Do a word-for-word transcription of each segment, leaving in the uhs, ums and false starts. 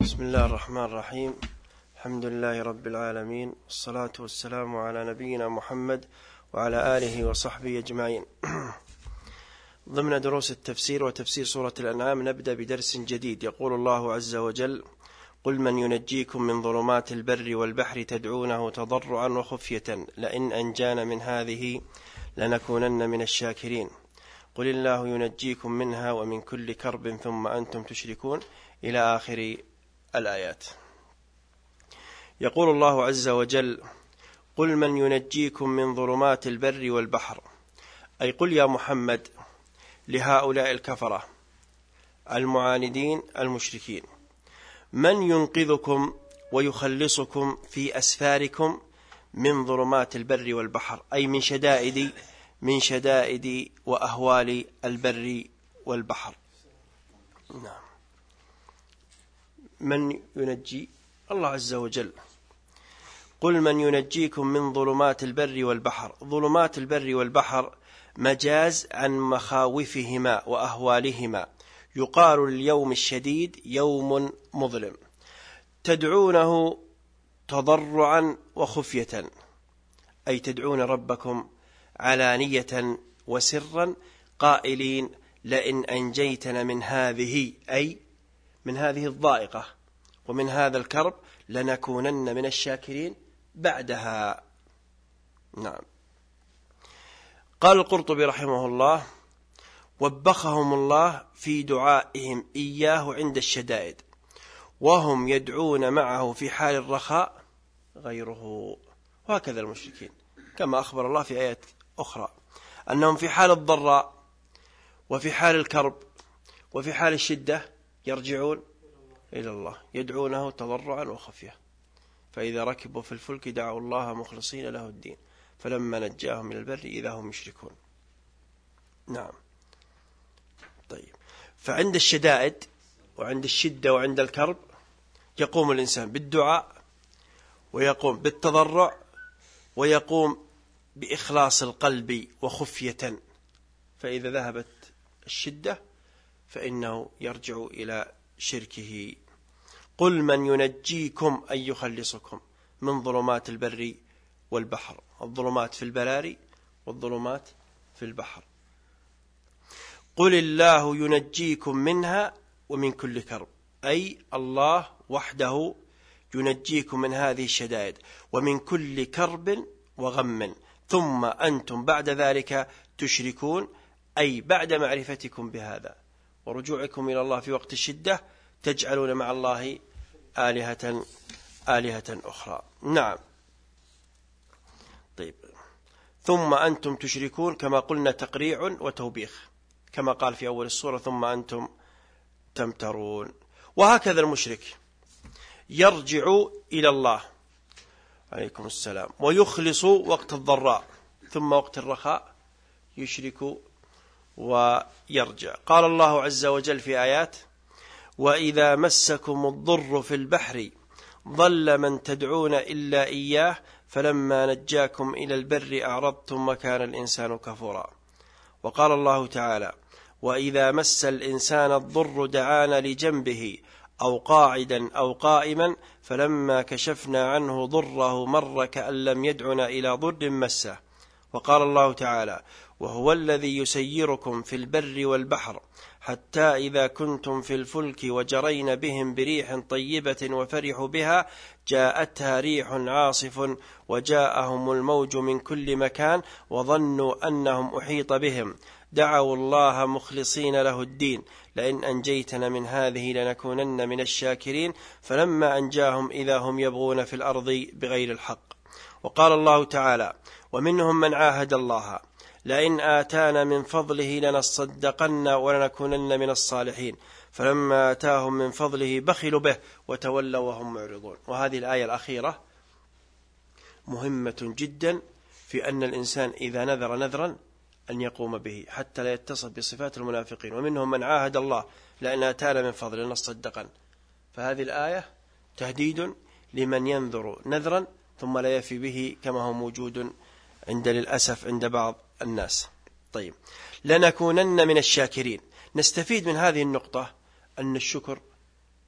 بسم الله الرحمن الرحيم. الحمد لله رب العالمين، والصلاة والسلام على نبينا محمد وعلى آله وصحبه أجمعين. ضمن دروس التفسير وتفسير سورة الأنعام نبدأ بدرس جديد. يقول الله عز وجل: قل من ينجيكم من ظلمات البر والبحر تدعونه تضرعا وخفية لئن أنجانا من هذه لنكونن من الشاكرين. قل الله ينجيكم منها ومن كل كرب ثم أنتم تشركون، إلى آخر الآيات. يقول الله عز وجل: قل من ينجيكم من ظلمات البر والبحر، أي قل يا محمد لهؤلاء الكفرة المعاندين المشركين: من ينقذكم ويخلصكم في أسفاركم من ظلمات البر والبحر، أي من شدائد من شدائد وأهوال البر والبحر. نعم. من ينجي؟ الله عز وجل. قل من ينجيكم من ظلمات البر والبحر. ظلمات البر والبحر مجاز عن مخاوفهما وأهوالهما، يقال لليوم الشديد يوم مظلم. تدعونه تضرعا وخفية، أي تدعون ربكم علانية وسرا قائلين: لئن أنجيتنا من هذه، أي من هذه الضائقة ومن هذا الكرب، لنكونن من الشاكرين بعدها. نعم. قال القرطبي رحمه الله: وبخهم الله في دعائهم إياه عند الشدائد، وهم يدعون معه في حال الرخاء غيره. وهكذا المشركين، كما أخبر الله في آيات أخرى أنهم في حال الضراء وفي حال الكرب وفي حال الشدة يرجعون إلى الله، يدعونه تضرعا وخفية. فإذا ركبوا في الفلك دعوا الله مخلصين له الدين فلما نجاهم من البر إذا هم يشركون. نعم. طيب، فعند الشدائد وعند الشدة وعند الكرب يقوم الإنسان بالدعاء، ويقوم بالتضرع، ويقوم بإخلاص القلب وخفية. فإذا ذهبت الشدة فإنه يرجع إلى شركه. قل من ينجيكم أي يخلصكم من ظلمات البر والبحر، الظلمات في البراري والظلمات في البحر. قل الله ينجيكم منها ومن كل كرب، أي الله وحده ينجيكم من هذه الشدائد ومن كل كرب وغم، ثم أنتم بعد ذلك تشركون، أي بعد معرفتكم بهذا ورجوعكم إلى الله في وقت الشدة تجعلون مع الله آلهة آلهة أخرى. نعم. طيب، ثم أنتم تشركون كما قلنا تقريع وتوبيخ، كما قال في أول السورة: ثم أنتم تمترون. وهكذا المشرك يرجع إلى الله عليكم السلام ويخلص وقت الضراء، ثم وقت الرخاء يشرك ويرجع. قال الله عز وجل في آيات: وإذا مسكم الضر في البحر ضل من تدعون إلا إياه فلما نجاكم إلى البر أعرضتم وكان الإنسان كفورا. وقال الله تعالى: وإذا مس الإنسان الضر دعانا لجنبه أو قاعدا أو قائما فلما كشفنا عنه ضره مر كأن لم يدعنا إلى ضر مسه. وقال الله تعالى: وهو الذي يسيركم في البر والبحر حتى إذا كنتم في الفلك وجرين بهم بريح طيبة وفرحوا بها جاءتها ريح عاصف وجاءهم الموج من كل مكان وظنوا أنهم أحيط بهم دعوا الله مخلصين له الدين لئن أنجيتنا من هذه لنكونن من الشاكرين فلما أنجاهم إذا هم يبغون في الأرض بغير الحق. وقال الله تعالى: ومنهم من عاهد الله لئن آتانا من فضله لنصدقن ولنكونن من الصالحين فلما آتاهم من فضله بخلوا به وتولوا وهم معرضون. وهذه الآية الأخيرة مهمة جدا في أن الإنسان إذا نذر نذرا أن يقوم به حتى لا يتصف بصفات المنافقين. ومنهم من عاهد الله لئن آتانا من فضله لنصدقن. فهذه الآية تهديد لمن ينذر نذرا ثم لا يفي به، كما هو موجود عند للأسف عند بعض الناس. طيب، لنكونن من الشاكرين. نستفيد من هذه النقطة أن الشكر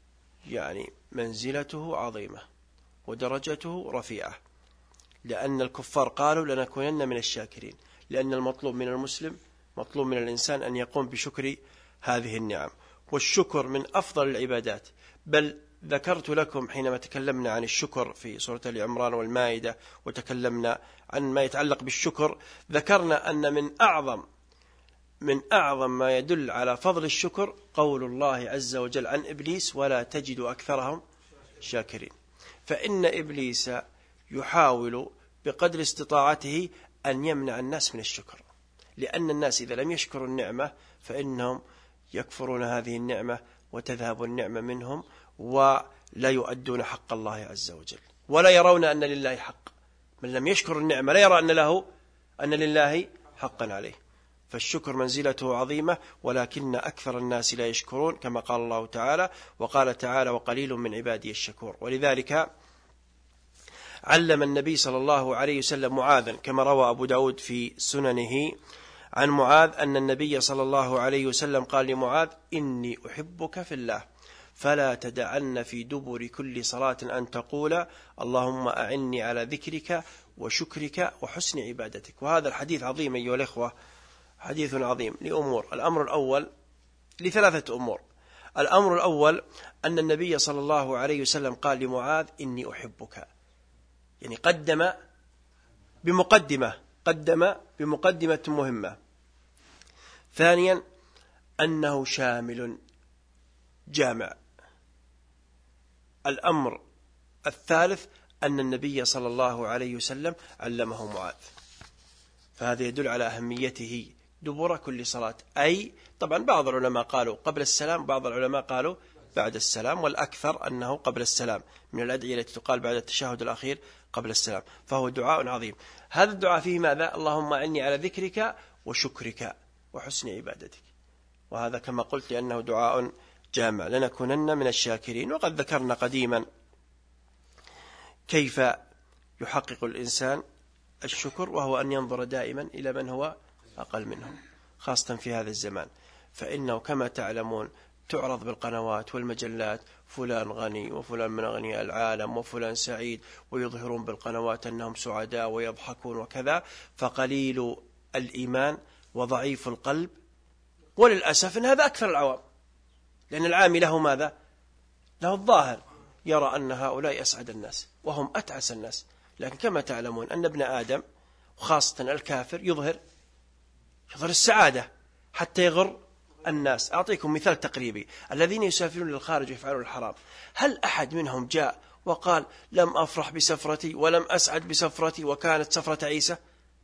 يعني منزلته عظيمة ودرجته رفيعة، لأن الكفار قالوا لنكونن من الشاكرين، لأن المطلوب من المسلم، مطلوب من الإنسان أن يقوم بشكر هذه النعم، والشكر من أفضل العبادات. بل ذكرت لكم حينما تكلمنا عن الشكر في سورة آل عمران والمائدة وتكلمنا عن ما يتعلق بالشكر، ذكرنا أن من أعظم من أعظم ما يدل على فضل الشكر قول الله عز وجل عن إبليس ولا تجد أكثرهم شاكرين. فإن إبليس يحاول بقدر استطاعته أن يمنع الناس من الشكر، لأن الناس إذا لم يشكروا النعمة فإنهم يكفرون هذه النعمة وتذهب النعمة منهم ولا يؤدون حق الله عز وجل، ولا يرون أن لله حق. من لم يشكر النعمة لا يرى أن له أن لله حقا عليه. فالشكر منزلته عظيمة، ولكن أكثر الناس لا يشكرون، كما قال الله تعالى، وقال تعالى وقليل من عبادي الشكور. ولذلك علم النبي صلى الله عليه وسلم معاذا، كما روى أبو داود في سننه عن معاذ أن النبي صلى الله عليه وسلم قال لمعاذ إني أحبك في الله فلا تدعن في دبر كل صلاة أن تقول اللهم أعني على ذكرك وشكرك وحسن عبادتك. وهذا الحديث عظيم أيها الإخوة، حديث عظيم لأمور. الأمر الأول لثلاثة أمور. الأمر الأول أن النبي صلى الله عليه وسلم قال لمعاذ إني أحبك، يعني قدم بمقدمة قدم بمقدمة مهمة. ثانيا أنه شامل جامع. الأمر الثالث أن النبي صلى الله عليه وسلم علمه معاذ، فهذا يدل على أهميته دبر كل صلاة. أي طبعا بعض العلماء قالوا قبل السلام، بعض العلماء قالوا بعد السلام، والأكثر أنه قبل السلام، من الأدعية التي تقال بعد التشهد الأخير قبل السلام. فهو دعاء عظيم. هذا الدعاء فيه ماذا؟ اللهم أعني على ذكرك وشكرك وحسن عبادتك. وهذا كما قلت لأنه دعاء جامع، لنكونن من الشاكرين. وقد ذكرنا قديما كيف يحقق الإنسان الشكر، وهو أن ينظر دائما إلى من هو أقل منه، خاصة في هذا الزمان. فإنه كما تعلمون تعرض بالقنوات والمجلات فلان غني وفلان من أغنياء العالم وفلان سعيد، ويظهرون بالقنوات أنهم سعداء ويضحكون وكذا. فقليل الإيمان وضعيف القلب، وللأسف إن هذا أكثر العوام، لأن العامي له ماذا؟ له الظاهر، يرى أن هؤلاء أسعد الناس وهم أتعس الناس. لكن كما تعلمون أن ابن آدم وخاصة الكافر يظهر يظهر السعادة حتى يغر الناس. أعطيكم مثال تقريبي: الذين يسافرون للخارج ويفعلون الحرام، هل أحد منهم جاء وقال لم أفرح بسفرتي ولم أسعد بسفرتي وكانت سفرة عيسى؟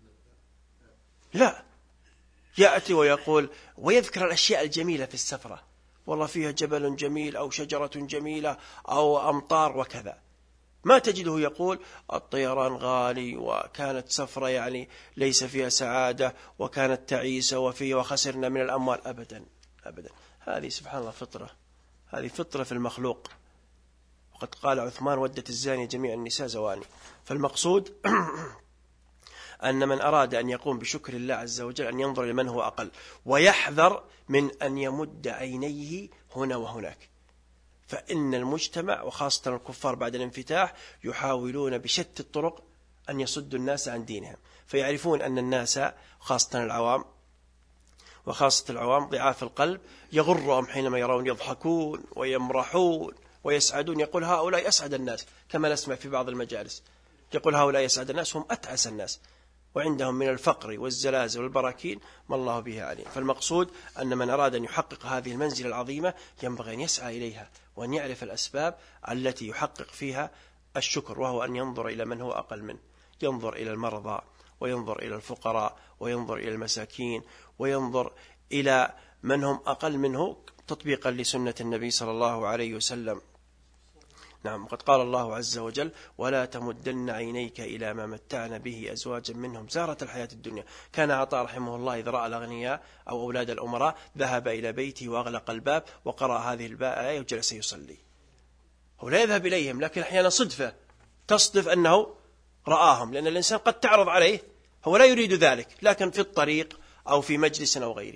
لا، يأتي ويقول ويذكر الأشياء الجميلة في السفرة، والله فيها جبل جميل أو شجرة جميلة أو أمطار وكذا. ما تجده يقول الطيران غالي وكانت سفرة يعني ليس فيها سعادة وكانت تعيسة وفيه وخسرنا من الأموال. أبدا أبدا. هذه سبحان الله فطرة، هذه فطرة في المخلوق. وقد قال عثمان ودت الزاني جميع النساء زواني. فالمقصود أن من أراد أن يقوم بشكر الله عز وجل أن ينظر لمن هو أقل، ويحذر من أن يمد عينيه هنا وهناك. فإن المجتمع وخاصة الكفار بعد الانفتاح يحاولون بشتى الطرق أن يصدوا الناس عن دينهم، فيعرفون أن الناس خاصة العوام وخاصة العوام ضعاف القلب يغرهم حينما يرون يضحكون ويمرحون ويسعدون. يقول هؤلاء أسعد الناس، كما نسمع في بعض المجالس يقول هؤلاء يسعد الناس، هم أتعس الناس، وعندهم من الفقر والزلازل والبراكين ما الله به عليم. فالمقصود أن من أراد أن يحقق هذه المنزلة العظيمة ينبغي أن يسعى إليها، وأن يعرف الأسباب التي يحقق فيها الشكر، وهو أن ينظر إلى من هو أقل منه، ينظر إلى المرضى وينظر إلى الفقراء وينظر إلى المساكين وينظر إلى من هم أقل منه تطبيقا لسنة النبي صلى الله عليه وسلم. نعم، قد قال الله عز وجل ولا تمدن عينيك إلى ما متعنا به أزواجا منهم زهرة الحياة الدنيا. كان عطاء رحمه الله إذا رأى الأغنياء أو أولاد الأمراء ذهب إلى بيته وأغلق الباب وقرأ هذه الآية وجلس يصلي. هو لا يذهب إليهم، لكن أحيانا صدفة تصدف أنه رآهم، لأن الإنسان قد تعرض عليه، هو لا يريد ذلك، لكن في الطريق أو في مجلس أو غيرها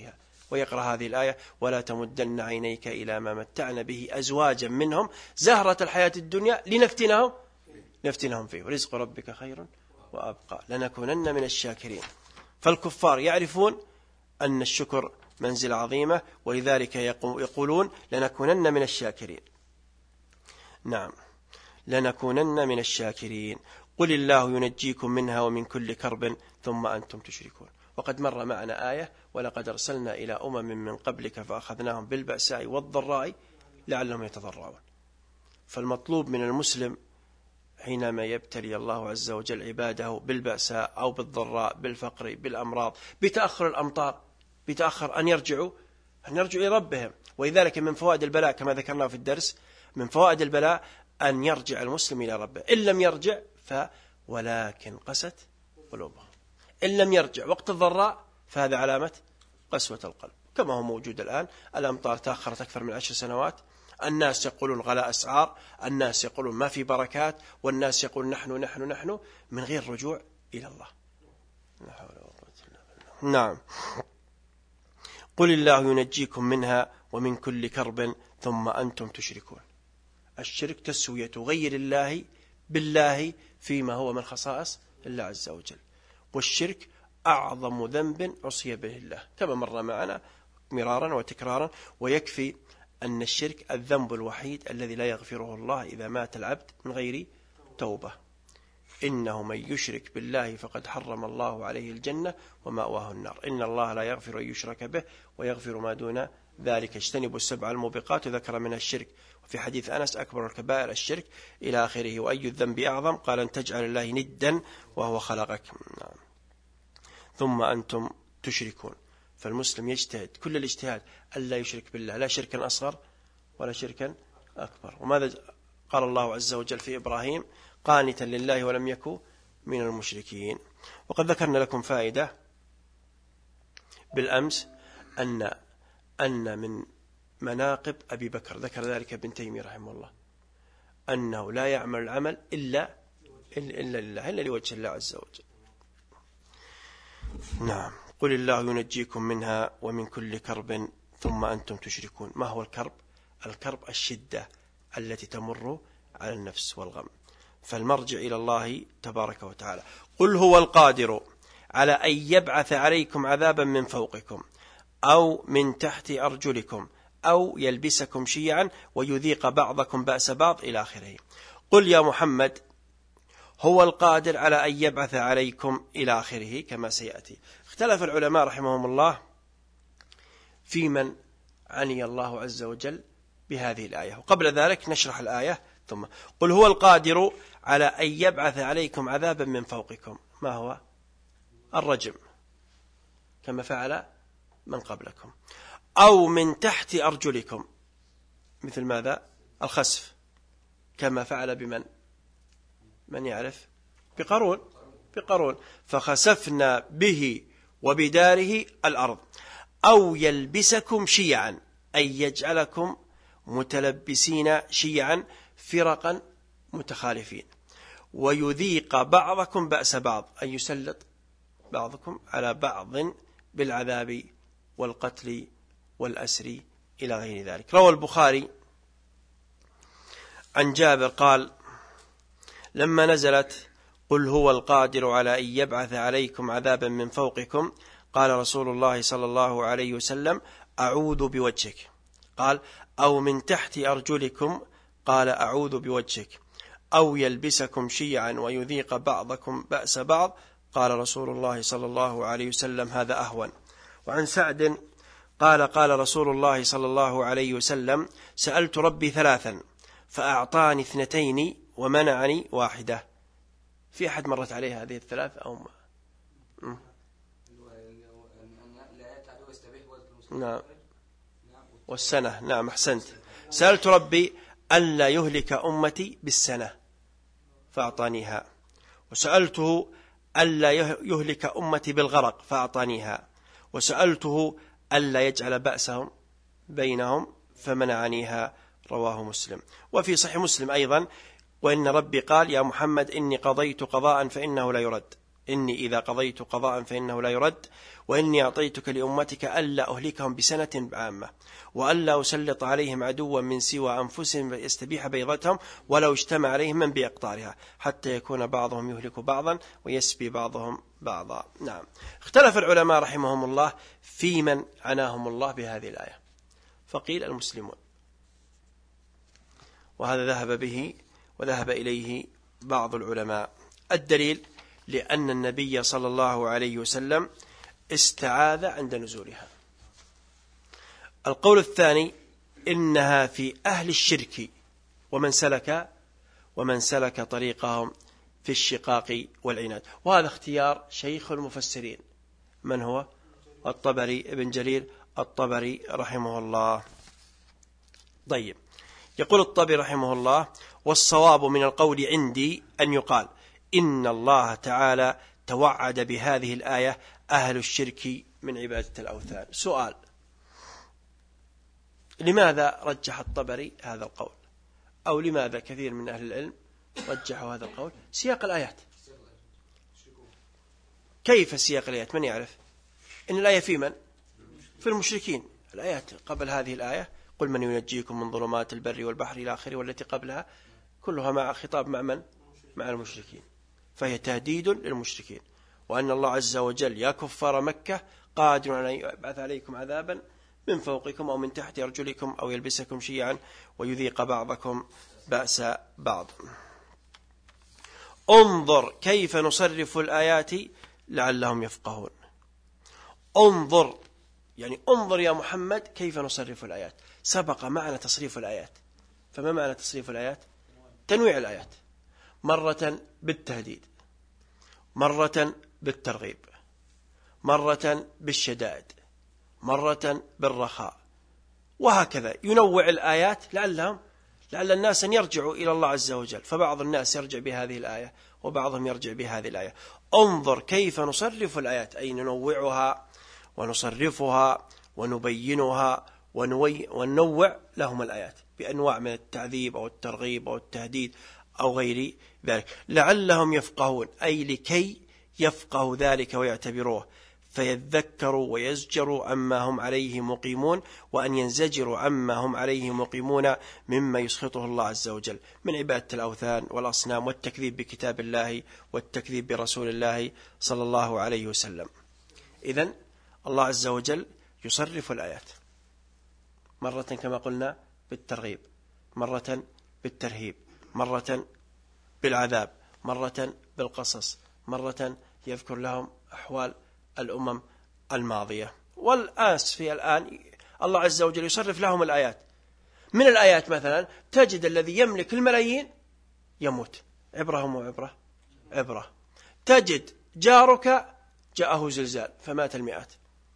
ويقرأ هذه الآية: ولا تمدن عينيك إلى ما متعنا به أزواجا منهم زهرة الحياة الدنيا لنفتنهم نفتنهم فيه ورزق ربك خير وأبقى لنكونن من الشاكرين. فالكفار يعرفون أن الشكر منزلة عظيمة، ولذلك يقولون لنكونن من الشاكرين. نعم، لنكونن من الشاكرين. قل الله ينجيكم منها ومن كل كرب ثم أنتم تشركون. وقد مر معنا آية: ولقد أرسلنا إلى أمم من قبلك فأخذناهم بالبأساء والضراء لعلهم يتضرعون. فالمطلوب من المسلم حينما يبتلي الله عز وجل عباده بالبأساء أو بالضراء، بالفقر، بالأمراض، بتأخر الأمطار، بتأخر أن يرجعوا أن يرجعوا إلى ربهم. ولذلك من فوائد البلاء كما ذكرنا في الدرس، من فوائد البلاء أن يرجع المسلم إلى ربه. إن لم يرجع ف ولكن قست قلوبهم. إن لم يرجع وقت الضراء فهذا علامة قسوة القلب، كما هو موجود الآن. الأمطار تأخرت أكثر من عشر سنوات، الناس يقولون غلاء أسعار، الناس يقولون ما في بركات، والناس يقول نحن نحن نحن من غير رجوع إلى الله. نعم. قل الله ينجيكم منها ومن كل كرب ثم أنتم تشركون. الشرك تسوية غير الله بالله فيما هو من خصائص الله عز وجل، والشرك أعظم ذنب عصي به الله كما مر معنا مرارا وتكرارا. ويكفي أن الشرك الذنب الوحيد الذي لا يغفره الله إذا مات العبد من غير توبة. إنه من يشرك بالله فقد حرم الله عليه الجنة ومأواه النار. إن الله لا يغفر أن يشرك به ويغفر ما دون ذلك. اجتنبوا السبع الموبقات، وذكر منها الشرك. وفي حديث أنس: أكبر الكبائر الشرك إلى آخره. وأي الذنب أعظم؟ قال: أن تجعل الله ندا وهو خلقك. ثم أنتم تشركون. فالمسلم يجتهد كل الاجتهاد ألا يشرك بالله، لا شركا أصغر ولا شركا أكبر. وماذا قال الله عز وجل في إبراهيم: قانتا لله ولم يكن من المشركين. وقد ذكرنا لكم فائدة بالأمس أن أن من مناقب أبي بكر، ذكر ذلك ابن تيمية رحمه الله، أنه لا يعمل العمل إلا إلا لله، إلا لوجه الله عز وجل. نعم. قل الله ينجيكم منها ومن كل كرب ثم أنتم تشركون. ما هو الكرب؟ الكرب الشدة التي تمر على النفس والغم. فالمرجع إلى الله تبارك وتعالى. قل هو القادر على أن يبعث عليكم عذابا من فوقكم أو من تحت أرجلكم أو يلبسكم شيعا ويذيق بعضكم بأس بعض إلى آخره. قل يا محمد هو القادر على أن يبعث عليكم إلى آخره كما سيأتي. اختلف العلماء رحمهم الله في من عني الله عز وجل بهذه الآية. وقبل ذلك نشرح الآية. ثم قل هو القادر على أن يبعث عليكم عذابا من فوقكم. ما هو؟ الرجم كما فعل من قبلكم، أو من تحت أرجلكم مثل ماذا؟ الخسف كما فعل بمن؟ من يعرف؟ بقارون. بقارون فخسفنا به وبداره الأرض. أو يلبسكم شيعا أي يجعلكم متلبسين شيعا فرقا متخالفين، ويذيق بعضكم بأس بعض أي يسلط بعضكم على بعض بالعذاب والقتل والأسر إلى غير ذلك. روى البخاري عن جابر قال: لما نزلت قل هو القادر على أن يبعث عليكم عذابا من فوقكم قال رسول الله صلى الله عليه وسلم: أعوذ بوجهك. قال: أو من تحت أرجلكم. قال: أعوذ بوجهك. أو يلبسكم شيعا ويذيق بعضكم بأس بعض. قال رسول الله صلى الله عليه وسلم: هذا أهون. وعن سعد قال: قال رسول الله صلى الله عليه وسلم: سألت ربي ثلاثا فأعطاني اثنتين ومنعني واحدة. في أحد مرت عليه هذه الثلاث أو ما؟ م? نعم. والسنة. نعم أحسنت. سألت ربي ألا يهلك أمتي بالسنة فأعطانيها، وسألته ألا يهلك أمتي بالغرق فأعطانيها، وسألته ألا يجعل بأسهم بينهم فمنعنيها. رواه مسلم. وفي صحيح مسلم أيضا: وإن ربي قال: يا محمد إني قضيت قضاء فإنه لا يرد. إني إذا قضيت قضاء فإنه لا يرد، وإني أعطيتك لأمتك ألا أهلكهم بسنة عامة، وألا أسلط عليهم عدوا من سوى أنفسهم يستبيح بيضتهم ولو اجتمع عليهم من بأقطارها، حتى يكون بعضهم يهلك بعضا ويسبي بعضهم بعضا. نعم. اختلف العلماء رحمهم الله في من عناهم الله بهذه الآية، فقيل المسلمون، وهذا ذهب به وذهب إليه بعض العلماء. الدليل لأن النبي صلى الله عليه وسلم استعاذ عند نزولها. القول الثاني إنها في أهل الشرك ومن سلك ومن سلك طريقهم في الشقاق والعناد، وهذا اختيار شيخ المفسرين من هو؟ الطبري، ابن جرير الطبري رحمه الله. طيب، يقول الطبري رحمه الله: والصواب من القول عندي أن يقال إن الله تعالى توعد بهذه الآية أهل الشرك من عبادة الأوثان. سؤال: لماذا رجح الطبري هذا القول، أو لماذا كثير من أهل العلم رجحوا هذا القول؟ سياق الآيات. كيف سياق الآيات؟ من يعرف؟ إن الآية في من؟ في المشركين. الآيات قبل هذه الآية: قل من ينجيكم من ظلمات البر والبحر إلى آخره، والتي قبلها كلها مع خطاب مع من؟ مع المشركين، فهي تهديد للمشركين، وأن الله عز وجل يا كفار مكة قادر أن يبعث عليكم عذابا من فوقكم أو من تحت أرجلكم أو يلبسكم شيعا ويذيق بعضكم بأس بعض. انظر كيف نصرف الآيات لعلهم يفقهون. انظر يعني انظر يا محمد كيف نصرف الآيات. سبق معنا تصريف الآيات، فما معنى تصريف الآيات؟ تنويع الآيات، مرة بالتهديد، مرة بالترغيب، مرة بالشدائد، مرة بالرخاء، وهكذا ينوع الآيات لعلهم لعل الناس أن يرجعوا إلى الله عز وجل، فبعض الناس يرجع بهذه الآية وبعضهم يرجع بهذه الآية. انظر كيف نصرف الآيات، أي ننوعها ونصرفها ونبينها ونوي وننوع لهم الآيات بأنواع من التعذيب أو الترغيب أو التهديد أو غير ذلك، لعلهم يفقهون، أي لكي يفقهوا ذلك ويعتبروه، فيذكروا ويزجروا عما هم عليه مقيمون، وأن ينزجروا عما هم عليه مقيمون مما يسخطه الله عز وجل من عبادة الأوثان والأصنام والتكذيب بكتاب الله والتكذيب برسول الله صلى الله عليه وسلم. إذن الله عز وجل يصرف الآيات، مرة كما قلنا بالترغيب، مرة بالترهيب، مرة بالعذاب، مرة بالقصص، مرة يذكر لهم أحوال الأمم الماضية. والآس في الآن الله عز وجل يصرف لهم الآيات. من الآيات مثلا تجد الذي يملك الملايين يموت، عبرهم وعبرة عبرة. تجد جارك جاءه زلزال فمات المئات،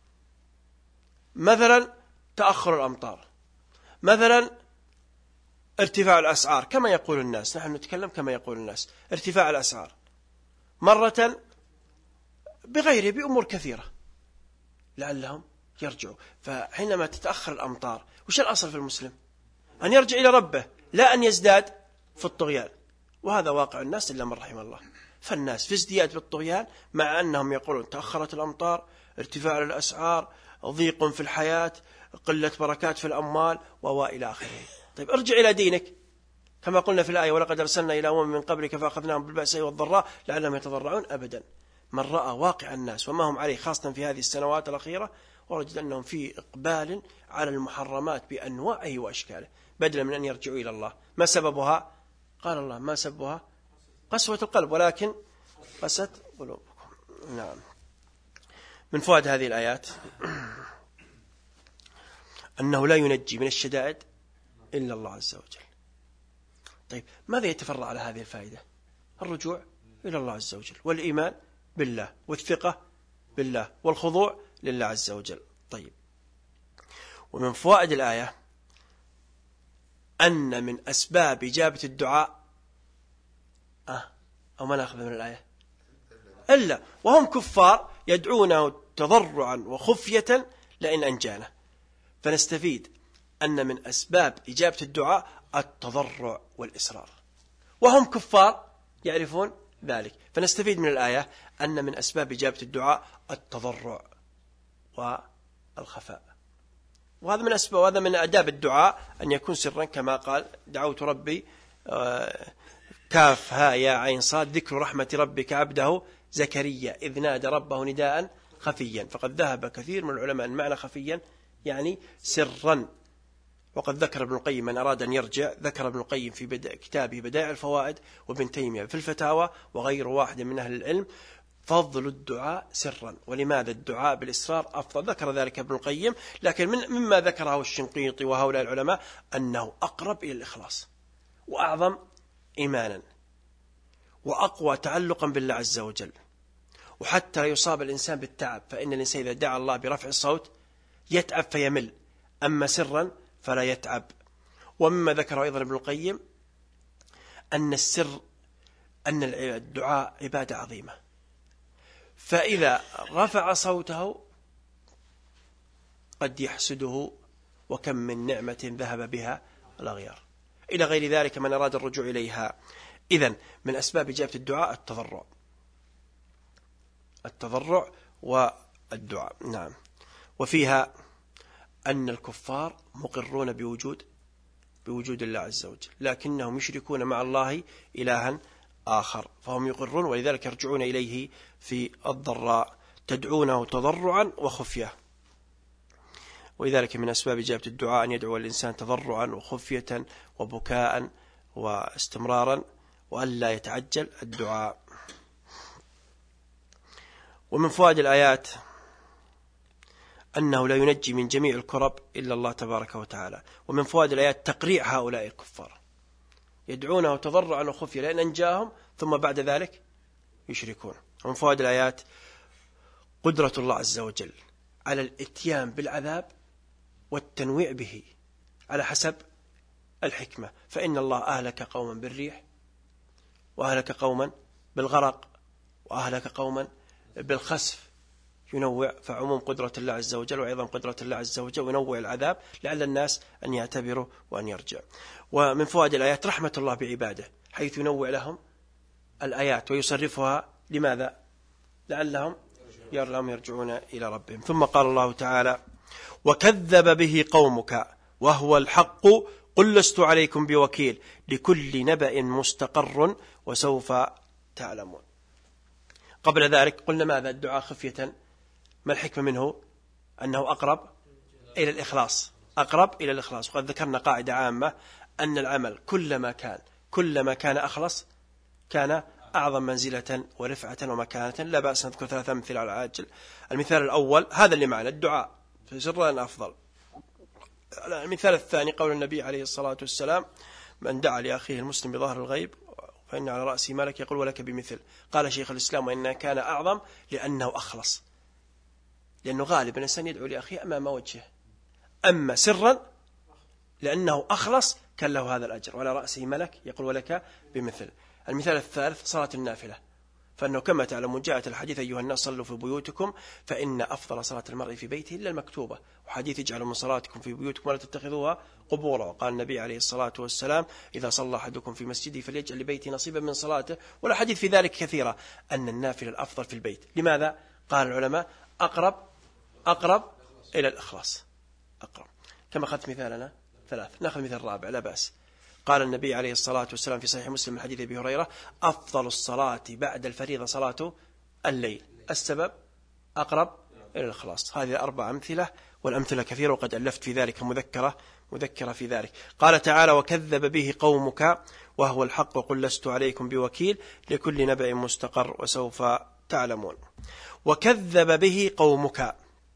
مثلا تأخر الأمطار، مثلا ارتفاع الأسعار كما يقول الناس، نحن نتكلم كما يقول الناس، ارتفاع الأسعار، مرة بغيره بأمور كثيرة لعلهم يرجعوا. فحينما تتأخر الأمطار وش الأصل في المسلم؟ أن يرجع إلى ربه، لا أن يزداد في الطغيان، وهذا واقع الناس إلا من رحم الله. فالناس في ازدياد بالطغيان مع أنهم يقولون تأخرت الأمطار، ارتفاع الأسعار، ضيق في الحياة، قلة بركات في الأموال وإلى آخره. طيب ارجع إلى دينك كما قلنا في الآية: ولقد أرسلنا إلى أمم من قبلك فأخذناهم بالبأساء والضراء لعلهم يتضرعون. أبدا، من رأى واقع الناس وما هم عليه خاصة في هذه السنوات الأخيرة ورجد أنهم في إقبال على المحرمات بأنواعه وأشكاله، بدلا من أن يرجعوا إلى الله. ما سببها؟ قال الله: ما سببها؟ قسوة القلب، ولكن قست قلوبكم. نعم. من فوائد هذه الآيات أنه لا ينجي من الشدائد إلا الله عز وجل. طيب، ماذا يتفرع على هذه الفائدة؟ الرجوع إلى الله عز وجل، والإيمان بالله، والثقة بالله، والخضوع لله عز وجل. طيب، ومن فوائد الآية أن من أسباب إجابة الدعاء أه أو ما نأخذ من الآية إلا وهم كفار يدعونه تضرعا وخفية لئن أنجانا. فنستفيد أن من أسباب إجابة الدعاء التضرع والإصرار، وهم كفار يعرفون ذلك. فنستفيد من الآية أن من أسباب إجابة الدعاء التضرع والخفاء، وهذا من أسباب وهذا من آداب الدعاء أن يكون سرا، كما قال دعوت ربي كاف ها يا عين صاد ذكر رحمة ربك عبده زكريا إذ نادى ربه نداء خفيا. فقد ذهب كثير من العلماء أن معنى خفيا يعني سرا. وقد ذكر ابن القيم من أراد أن يرجع، ذكر ابن القيم في بدء كتابه بدائع الفوائد وابن تيمية في الفتاوى وغير واحد من أهل العلم فضل الدعاء سرا، ولماذا الدعاء بالإسرار أفضل. ذكر ذلك ابن القيم، لكن من مما ذكره الشنقيطي وهؤلاء العلماء أنه أقرب إلى الإخلاص وأعظم إيمانا وأقوى تعلقا بالله عز وجل، وحتى لا يصاب الإنسان بالتعب، فإن الإنسان إذا دعا الله برفع الصوت يتعب فيمل، أما سرا فلا يتعب. ومما ذكره أيضا ابن القيم أن السر أن الدعاء عبادة عظيمة، فإذا رفع صوته قد يحسده، وكم من نعمة ذهب بها الأغيار، إلى غير ذلك من أراد الرجوع إليها. إذن من أسباب إجابة الدعاء التضرع التضرع والدعاء. نعم. وفيها أن الكفار مقرون بوجود بوجود الله عز وجل، لكنهم يشركون مع الله إلها آخر، فهم يقرون، ولذلك يرجعون إليه في الضراء تدعونه تضرعا وخفية. ولذلك من أسباب إجابة الدعاء أن يدعو الإنسان تضرعا وخفية وبكاء واستمرارا، وأن لا يتعجل الدعاء. ومن فوائد الآيات أنه لا ينجي من جميع الكرب إلا الله تبارك وتعالى. ومن فوائد الآيات تقريع هؤلاء الكفار، يدعونه تضرعا وخفية لأن أنجاهم، ثم بعد ذلك يشركون. ومن فوائد الآيات قدرة الله عز وجل على الاتيان بالعذاب والتنويع به على حسب الحكمة، فإن الله أهلك قوما بالريح، وأهلك قوما بالغرق، وأهلك قوما بالخسف، ينوع. فعموم قدرة الله عز وجل وأيضا قدرة الله عز وجل وينوع العذاب لعل الناس أن يعتبروا وأن يرجع. ومن فوائد الآيات رحمة الله بعباده، حيث ينوع لهم الآيات ويصرفها لماذا؟ لعلهم يرلهم يرجعون إلى ربهم. ثم قال الله تعالى: وكذب به قومك وهو الحق قل لست عليكم بوكيل لكل نبأ مستقر وسوف تعلمون. قبل ذلك قلنا ماذا؟ الدعاء خفية، ما الحكمة منه؟ أنه أقرب إلى الإخلاص أقرب إلى الإخلاص. وقد ذكرنا قاعدة عامة أن العمل كلما كان كلما كان أخلص كان أعظم منزلة ورفعة ومكانة. لا بأس نذكر ثلاثة أمثلة على العاجل. المثال الأول هذا اللي معنا الدعاء في سرنا أفضل. المثال الثاني قول النبي عليه الصلاة والسلام: من دعا لأخيه المسلم بظهر الغيب فإن على رأسه ملك يقول ولك بمثل. قال شيخ الإسلام: وإنه كان أعظم لأنه أخلص، لأنه غالبا الإنسان يدعو لأخيه أمام وجهه، أما سرا لأنه أخلص كان له هذا الأجر، وعلى رأسه ملك يقول ولك بمثل. المثال الثالث صلاة النافلة، فأنه كما تعلمون جاءت الحديث: أيها الناس صلوا في بيوتكم فإن أفضل صلاة المرء في بيته إلا المكتوبة، وحديث: اجعلوا من صلاتكم في بيوتكم ولا تتخذوها قبورا. وقال النبي عليه الصلاة والسلام: إذا صلى أحدكم في مسجده فليجعل لبيته نصيبا من صلاته. والحديث في ذلك كثيرة أن النافلة الأفضل في البيت. لماذا؟ قال العلماء: أقرب أقرب إلى الإخلاص، أقرب. كما أخذت مثالنا ثلاث، نأخذ مثال رابع لا بأس. قال النبي عليه الصلاة والسلام في صحيح مسلم من حديث أبي هريرة: أفضل الصلاة بعد الفريضة صلاة الليل. السبب أقرب إلى الإخلاص. هذه أربع أمثلة، والأمثلة كثيرة، وقد ألفت في ذلك مذكرة مذكرة في ذلك. قال تعالى: وكذب به قومك وهو الحق قل لست عليكم بوكيل لكل نبأ مستقر وسوف تعلمون. وكذب به قومك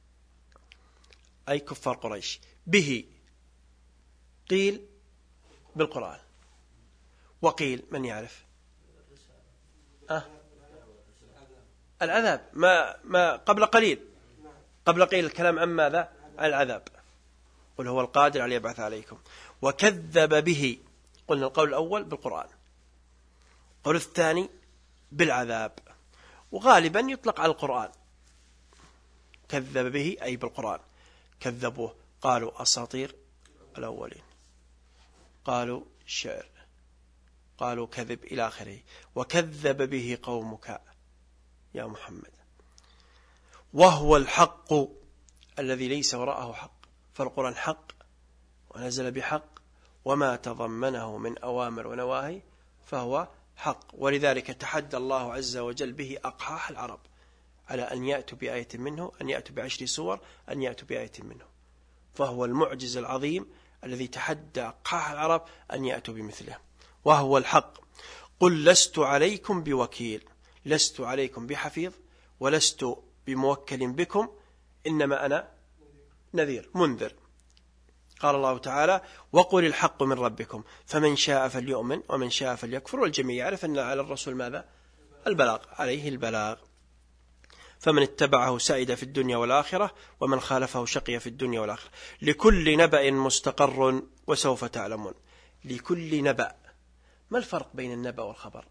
أي كفار قريش. به قيل بالقرآن، وقيل من يعرف أه؟ العذاب، ما ما قبل قليل قبل قليل الكلام عن ماذا؟ عن العذاب. قل هو القادر على يبعث عليكم. وكذب به، قلنا القول الأول بالقرآن، القول الثاني بالعذاب، وغالبا يطلق على القرآن. كذب به أي بالقرآن. كذبوه قالوا أساطير الأولين، قالوا شعر، قالوا كذب إلى آخره. وكذب به قومك يا محمد، وهو الحق الذي ليس وراءه حق. فالقرآن حق ونزل بحق، وما تضمنه من أوامر ونواهي فهو حق. ولذلك تحدى الله عز وجل به أقحاح العرب على أن يأتوا بآية منه، أن يأتوا بعشر سور، أن يأتوا بآية منه. فهو المعجز العظيم الذي تحدى أقحاح العرب أن يأتوا بمثله. وهو الحق. قل لست عليكم بوكيل، لست عليكم بحفيظ ولست بموكل بكم، إنما أنا نذير منذر. قال الله تعالى وقل الحق من ربكم فمن شاء فليؤمن ومن شاء فليكفر. والجميع يعرف أن على الرسول ماذا؟ البلاغ، عليه البلاغ. فمن اتبعه سعد في الدنيا والآخرة ومن خالفه شقي في الدنيا والآخرة. لكل نبأ مستقر وسوف تعلمون. لكل نبأ، ما الفرق بين النبأ والخبر؟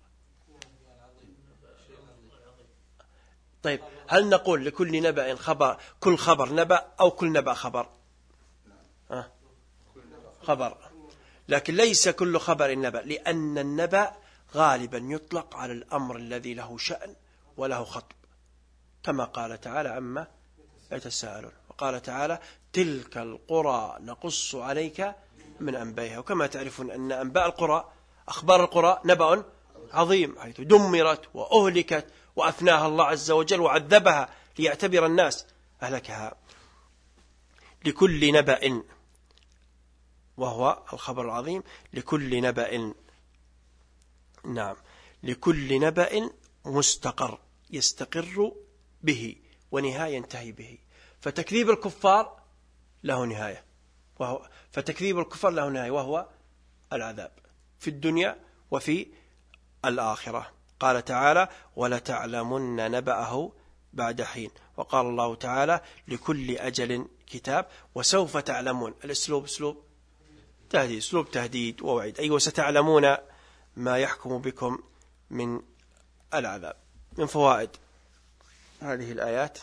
طيب، هل نقول لكل نبأ خبر، كل خبر نبأ، أو كل نبأ خبر؟ أه؟ خبر. لكن ليس كل خبر نبأ، لأن النبأ غالبا يطلق على الأمر الذي له شأن وله خطب، كما قال تعالى عما يتساءلون. وقال تعالى تلك القرى نقص عليك من أنبائها. وكما تعرفون أن أنباء القرى، أخبار القرى نبأ عظيم، حيث دمرت وأهلكت وأفناها الله عز وجل وعذبها ليعتبر الناس أهلكها. لكل نبأ، وهو الخبر العظيم، لكل نبأ، نعم، لكل نبأ مستقر يستقر به ونهاية ينتهي به. فتكذيب الكفار له نهاية، وهو فتكذيب الكفار له نهاية وهو العذاب في الدنيا وفي الآخرة. قال تعالى ولتعلمن نبأه بعد حين. وقال الله تعالى لكل أجل كتاب وسوف تعلمون. الأسلوب أسلوب تهديد، أسلوب تهديد ووعيد، أي وستعلمون ما يحكم بكم من العذاب. من فوائد هذه الآيات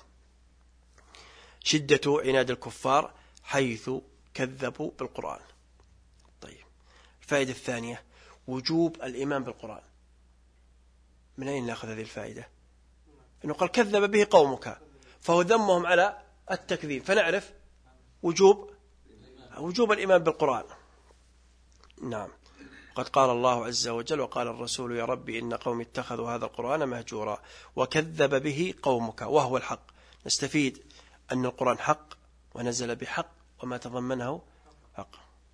شدة عناد الكفار حيث كذبوا بالقرآن. طيب، الفائدة الثانية وجوب الإيمان بالقرآن. من أين نأخذ هذه الفائدة؟ إنه قال كذب به قومك، فهو ذمهم على التكذيب، فنعرف وجوب وجوب الإيمان بالقرآن. نعم، قد قال الله عز وجل وقال الرسول يا ربي إن قوم اتخذوا هذا القرآن مهجورا وكذب به قومك وهو الحق. نستفيد أن القرآن حق ونزل بحق وما تضمنه حق.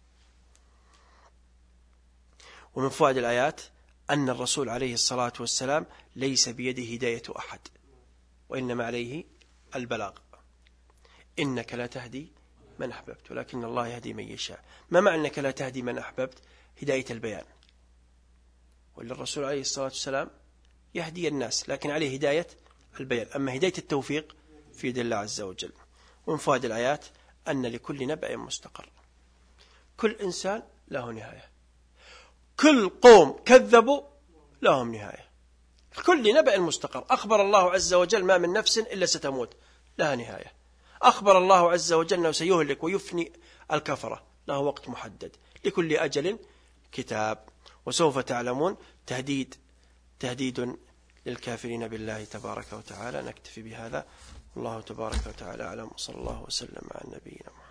ومن فوائد الآيات أن الرسول عليه الصلاة والسلام ليس بيده هداية أحد، وإنما عليه البلاغ. إنك لا تهدي من أحببت ولكن الله يهدي من يشاء. ما معنى أنك لا تهدي من أحببت؟ هداية البيان. وللرسول عليه الصلاة والسلام يهدي الناس، لكن عليه هداية البيان. أما هداية التوفيق في يد الله عز وجل. ومن فوائد الآيات أن لكل نبأ مستقر. كل إنسان له نهاية، كل قوم كذبوا لهم نهاية. كل نبأ مستقر. أخبر الله عز وجل ما من نفس إلا ستموت، لها نهاية. أخبر الله عز وجل أنه سيهلك ويفني الكفرة، له وقت محدد. لكل أجل كتاب وسوف تعلمون. تهديد تهديد للكافرين بالله تبارك وتعالى. نكتفي بهذا، الله تبارك وتعالى أعلم، وصلى الله وسلم على نبينا محمد.